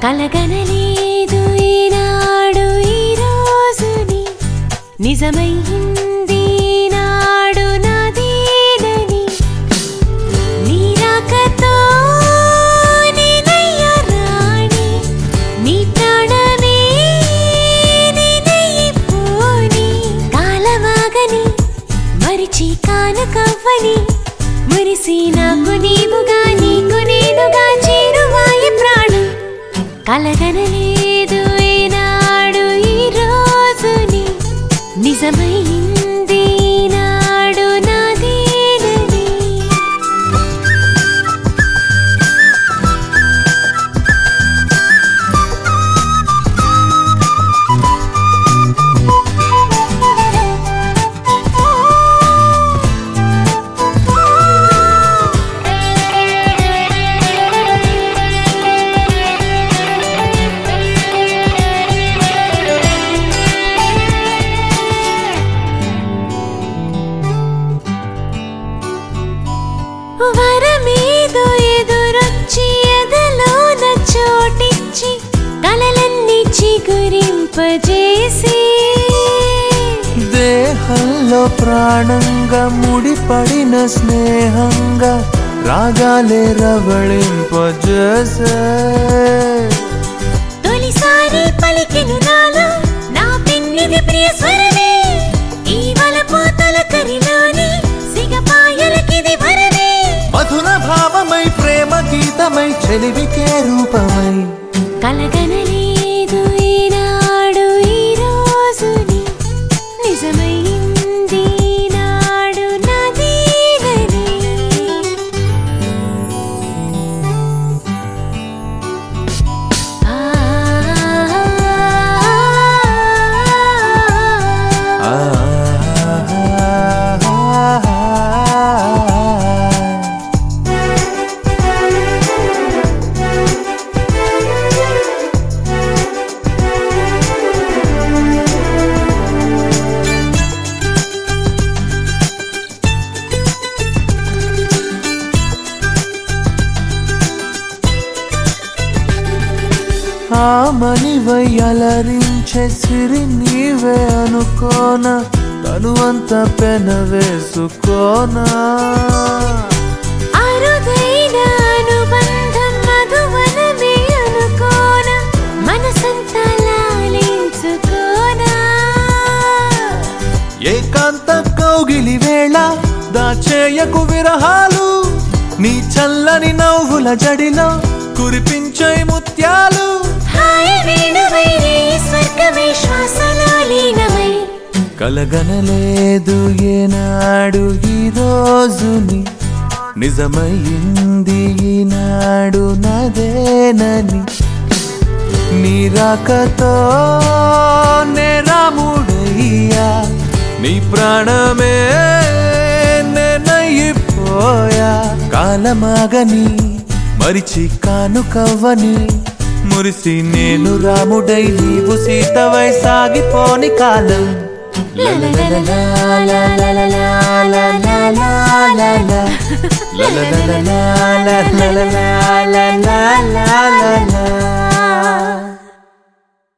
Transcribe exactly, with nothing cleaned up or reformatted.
కలగనలేదు ఈనాడు ఈ రోజుని నిజమైంది నాడు నాదేనని నీ రాకతో నేనయ్య రాణి నీ ప్రాణమే నేనైపోని కాలమాగని మరిచి కానుకవ్వని మురిసి నాకు నీవుగా నీకు నేనుగా చేరువాయి ప్రాణం కలగనలేదు ఈనాడు ఈ రోజుని నిజమైంది నాడు నాదేనని వరమేదో ఎదురొచ్చి ఎదలోన చోటిచ్చి కలలన్నీ చిగురింపజేసి దేహంలో ప్రాణంగా ముడిపడిన స్నేహంగా రాగాలే రవళింపజేసే తొలిసారి పలికెను నాలో నా పెన్నిది ప్రియ స్వరమే ఈ వలపు తొలకరిలోని సిగపాయలకిది వరమే మధుర భావమై ప్రేమ గీతమై చెలివికే రూపమై కలగనలేదు ఈనాడు ఈ రోజుని నిజమైంది నాడు నాదేనని ఆ ఆ ఆమనివై అలరించే సిరి నీవే అనుకోన తనువంత పెన వేసుకోనా అరుదైన అనుబంధం మధువనమే అనుకోన మనసంతా లాలించుకోనా ఏకాంత కౌగిలి వేళ దాచేయకు విరహాలు నీ చల్లని నవ్వుల జడిలో కురిపించే ముత్యాలు హాయి వేణువై రే స్వర్గమే శ్వాసలో లీనమై కలగనలేదు ఏనాడు ఈ రోజుని నిజమైంది ఈనాడు నాదేనని నీ రాకతో నే రాముడయ్యా నీ ప్రాణమే నేనైపోయా కాలమాగని మరిచి కానుకవ్వని మురిసి నేను రాముడై నీవు సీతవై సాగిపోని కాలం la la la la la la la la la la la la la la